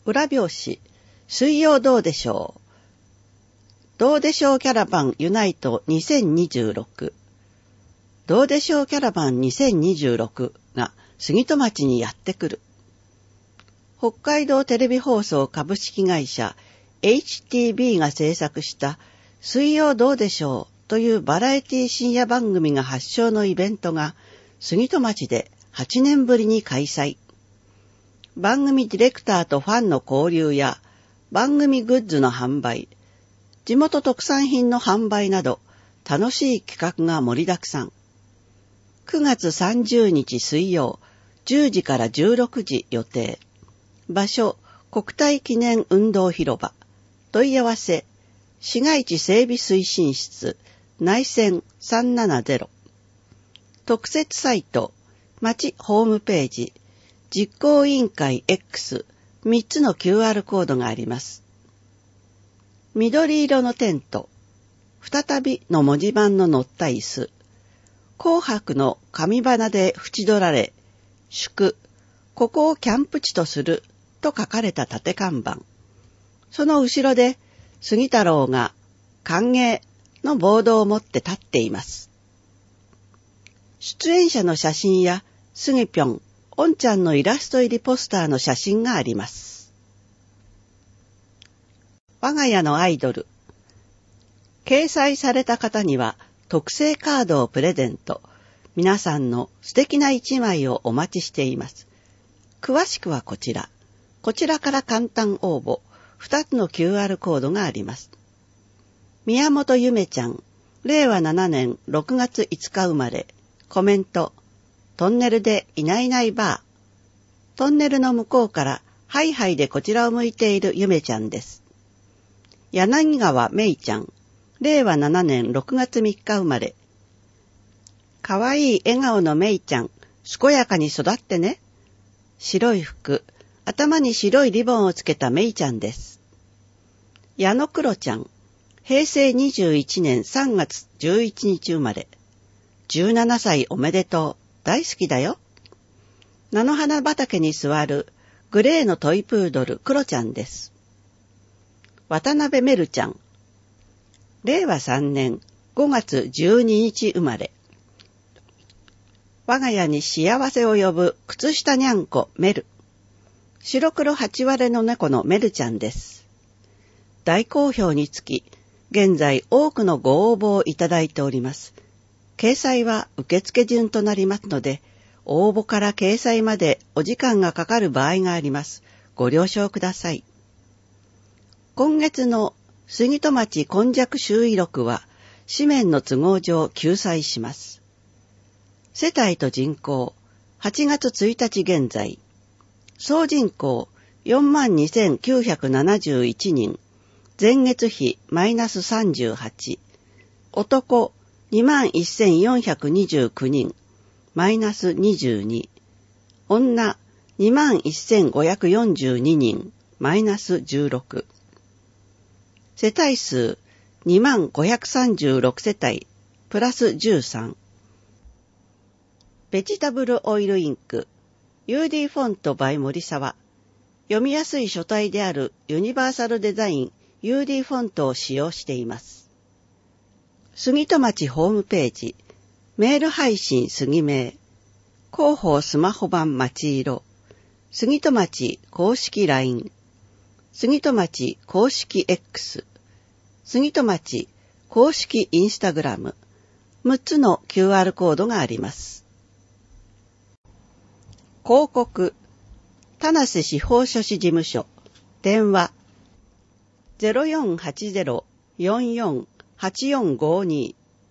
裏表紙、水曜どうでしょう。どうでしょうキャラバンユナイト2026。どうでしょうキャラバン2026が杉戸町にやってくる。北海道テレビ放送株式会社 HTB が制作した水曜どうでしょうというバラエティ深夜番組が発祥のイベントが杉戸町で8年ぶりに開催。番組ディレクターとファンの交流や番組グッズの販売、地元特産品の販売など楽しい企画が盛りだくさん。9月30日水曜10時から16時予定。場所、国体記念運動広場。問い合わせ、市街地整備推進室、内線370。特設サイト、町ホームページ、実行委員会 X、3つの QR コードがあります。緑色のテント、再びの文字盤の載った椅子、紅白の神花で縁取られ、祝、ここをキャンプ地とすると書かれた縦看板。その後ろで杉太郎が歓迎のボードを持って立っています。出演者の写真やスギピョン、オンちゃんのイラスト入りポスターの写真があります。我が家のアイドル。掲載された方には特製カードをプレゼント。皆さんの素敵な一枚をお待ちしています。詳しくはこちら。こちらから簡単応募。2つの QR コードがあります。宮本ゆめちゃん。令和7年6月5日生まれ。コメント。トンネルでいないいないバー。トンネルの向こうからハイハイでこちらを向いているゆめちゃんです。柳川めいちゃん。令和7年6月3日生まれ。かわいい笑顔のめいちゃん。健やかに育ってね。白い服。頭に白いリボンをつけためいちゃんです。矢野黒ちゃん。平成21年3月11日生まれ。17歳おめでとう。大好きだよ。菜の花畑に座るグレーのトイプードルクロちゃんです。渡辺めるちゃん。令和3年5月12日生まれ。我が家に幸せを呼ぶ靴下にゃんこメル。白黒8割れの猫のメルちゃんです。大好評につき、現在多くのご応募をいただいております。掲載は受付順となりますので、応募から掲載までお時間がかかる場合があります。ご了承ください。今月の杉戸町今昔周囲録は、紙面の都合上休載します。世帯と人口、8月1日現在、総人口 42,971 人、前月比マイナス38、男21,429 人、マイナス22、女21,542 人、マイナス16、世帯数2536世帯、プラス13、ベジタブルオイルインク、UD フォント by 森沢、読みやすい書体であるユニバーサルデザイン UD フォントを使用しています。杉戸町ホームページ、メール配信杉名、広報スマホ版町色、杉戸町公式 LINE、杉戸町公式 X、杉戸町公式インスタグラム、6つの QR コードがあります。広告、田無司法書士事務所、電話、0480-44-8452、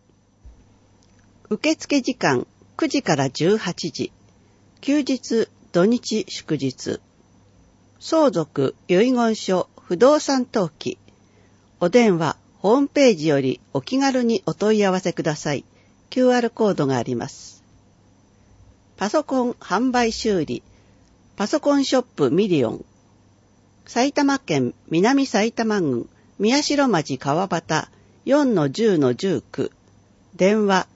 受付時間9時から18時、休日、土日、祝日、相続、遺言書、不動産登記、お電話、ホームページよりお気軽にお問い合わせください。QR コードがあります。パソコン販売修理、パソコンショップミリオン、埼玉県南埼玉郡宮代町川端 4-10-19、電話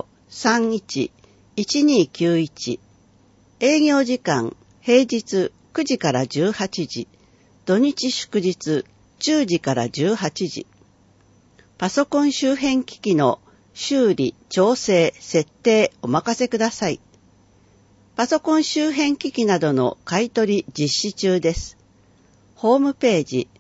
0480-31-1291、営業時間平日 9時から18時、土日祝日10時から18時。パソコン周辺機器の修理、調整、設定お任せください。パソコン周辺機器などの買取実施中です。ホームページ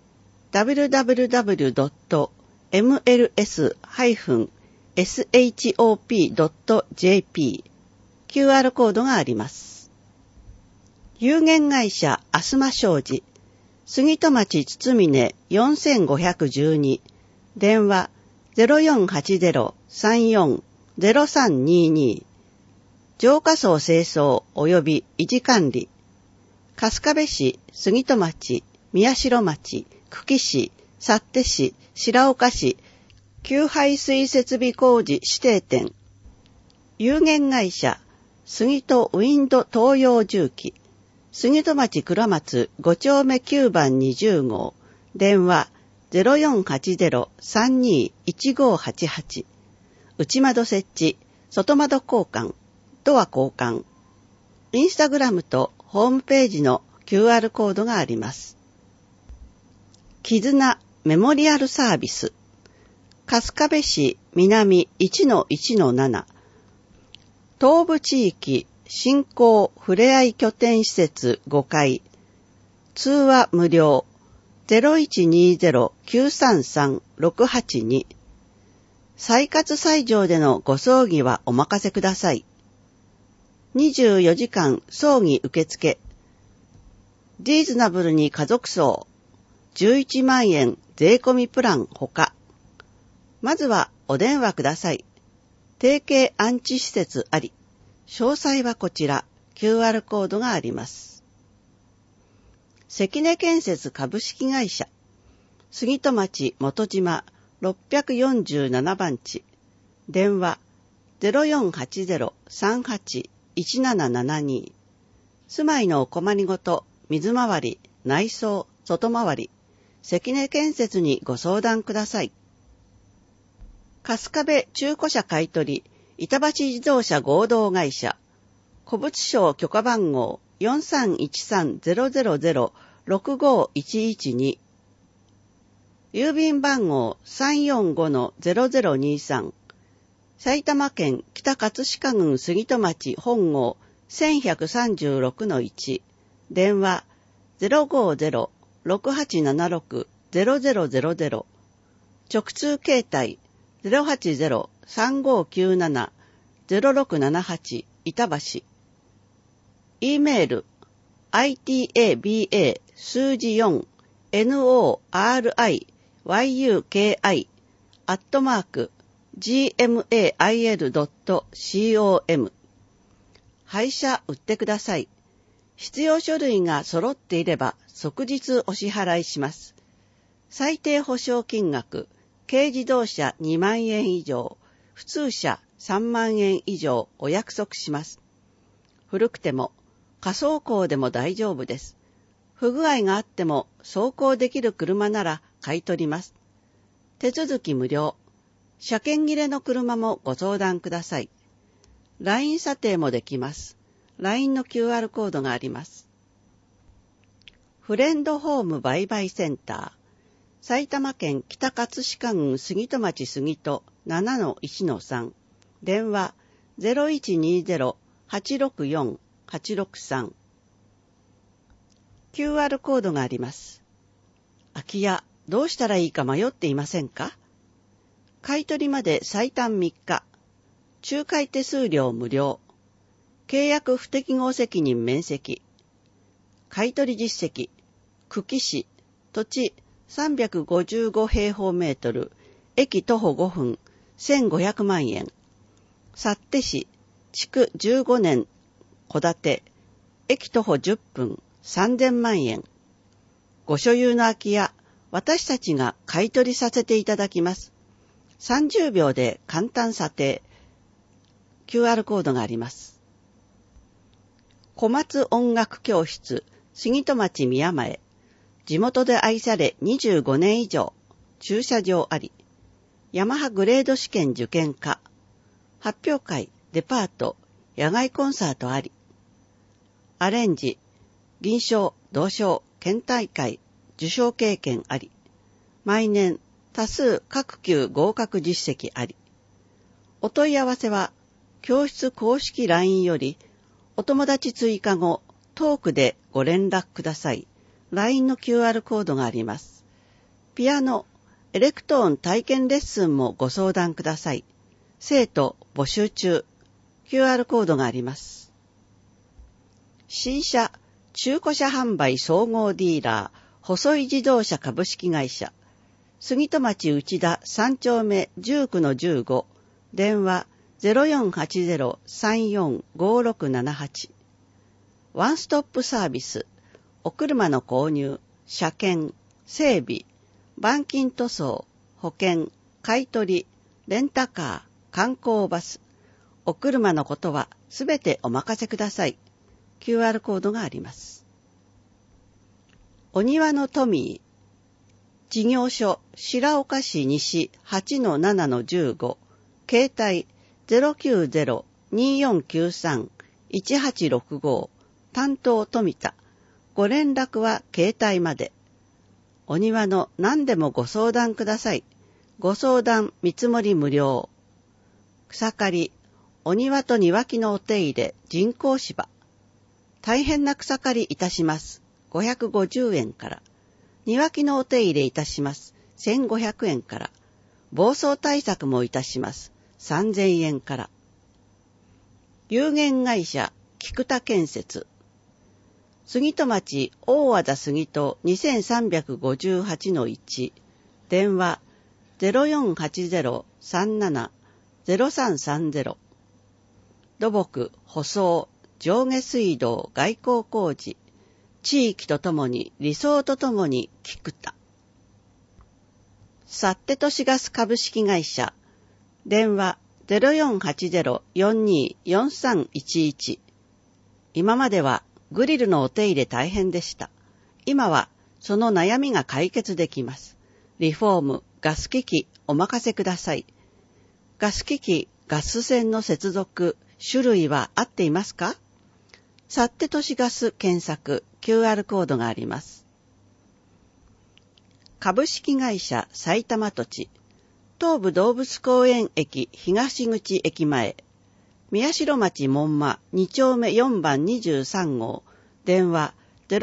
www.ms-shop.jp QR コードがあります。有限会社あすま商事杉戸町堤根4512電話 0480-34-0322 浄化槽清掃及び維持管理春日部市、杉戸町、宮代町、久喜市、幸手市、白岡市、給排水設備工事指定店、有限会社、杉戸ウィンド東洋重機、杉戸町倉松5丁目9番20号、電話 0480-32-1588、内窓設置、外窓交換、ドア交換、インスタグラムとホームページの QR コードがあります。絆メモリアルサービス春日部市南 1-1-7 東部地域振興ふれあい拠点施設5階通話無料 0120-933-682 再活斎場でのご葬儀はお任せください。24時間葬儀受付リーズナブルに家族葬11万円税込みプランほか。まずはお電話ください。提携安置施設あり。詳細はこちら QR コードがあります。関根建設株式会社杉戸町元島647番地電話 0480-38-1772 住まいのお困りごと水回り内装外回り関根建設にご相談ください。春日部中古車買取板橋自動車合同会社古物商許可番号 4313-000-65112 郵便番号 345-0023 埼玉県北葛飾郡杉戸町本郷 1136-1 電話 050-6876-0000 直通携帯 080-3597-0678 板橋 E メール itaba 数字4 noriuki@gmail.com 配車売ってください。必要書類が揃っていれば即日お支払いします。最低保証金額、軽自動車2万円以上、普通車3万円以上お約束します。古くても仮走行でも大丈夫です。不具合があっても走行できる車なら買い取ります。手続き無料。車検切れの車もご相談ください。LINE 査定もできます。LINE の QR コードがあります。フレンドホーム売買センター。埼玉県北葛飾郡杉戸町杉戸 7-1-3 電話 0120-864-863 QR コードがあります。空き家どうしたらいいか迷っていませんか？買い取りまで最短3日。仲介手数料無料。契約不適合責任免責。買取実績。久喜市。土地355平方メートル。駅徒歩5分。1500万円。幸手市。築15年。戸建て。駅徒歩10分。3000万円。ご所有の空き家。私たちが買い取りさせていただきます。30秒で簡単査定。QR コードがあります。小松音楽教室、杉戸町宮前。地元で愛され25年以上。駐車場あり。ヤマハグレード試験受験可。発表会、デパート、野外コンサートあり。アレンジ、 銀賞、銅賞、県大会、受賞経験あり。毎年、多数各級合格実績あり。お問い合わせは、教室公式 LINE より、お友達追加後、トークでご連絡ください。LINE の QR コードがあります。ピアノ、エレクトーン体験レッスンもご相談ください。生徒募集中。QR コードがあります。新車、中古車販売総合ディーラー、細井自動車株式会社。杉戸町内田3丁目19-15。電話0480-345678。ワンストップサービス。お車の購入、車検、整備、板金塗装、保険、買取、レンタカー、観光バス。お車のことはすべてお任せください。QR コードがあります。お庭のトミー。事業所、白岡市西 8-7-15。携帯 090-2493-1865。担当富田。ご連絡は携帯まで。お庭の何でもご相談ください。ご相談見積もり無料。草刈り、お庭と庭木のお手入れ、人工芝。大変な草刈りいたします。550円から。庭木のお手入れいたします。1500円から。暴走対策もいたします。3000円から。有限会社、菊田建設。杉戸町大和田杉戸 2358-1。電話0480-37-0330。土木、舗装、上下水道、外交工事。地域とともに、理想とともに、菊田。サッテ都市ガス株式会社。電話0480-424311。今まではグリルのお手入れ大変でした。今はその悩みが解決できます。リフォーム、ガス機器お任せください。ガス機器、ガス栓の接続、種類は合っていますか？サッテ都市ガス検索、QR コードがあります。株式会社埼玉土地。東武動物公園駅東口駅前。宮代町門馬2丁目4番23号。電話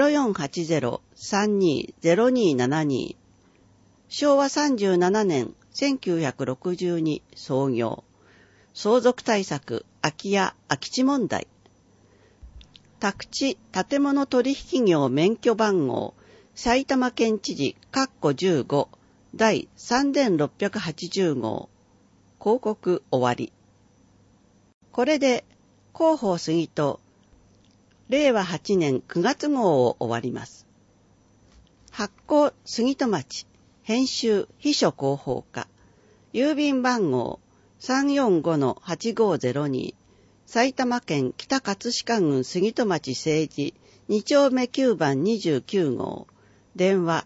0480-320272。昭和37年1962創業。相続対策、空き家、空き地問題。宅地建物取引業免許番号、埼玉県知事、15第3680号。広告終わり。これで、広報杉戸、令和8年9月号を終わります。発行杉戸町、編集秘書広報課、郵便番号 345-8502、埼玉県北葛飾郡杉戸町西寺2丁目9番29号。電話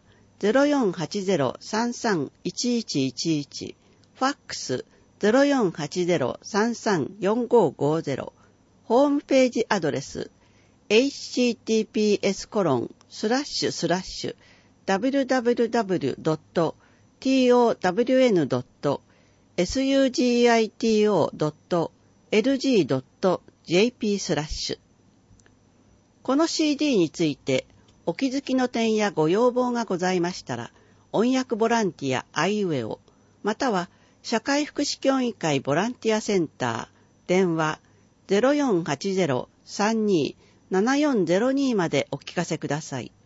0480-33-1111。ファックス0480-33-4550。ホームページアドレス https://www.towito.lg.jp/。この CD についてお気づきの点やご要望がございましたら、音訳ボランティアあいうえお、または社会福祉協議会ボランティアセンター、電話 0480-32-7402 までお聞かせください。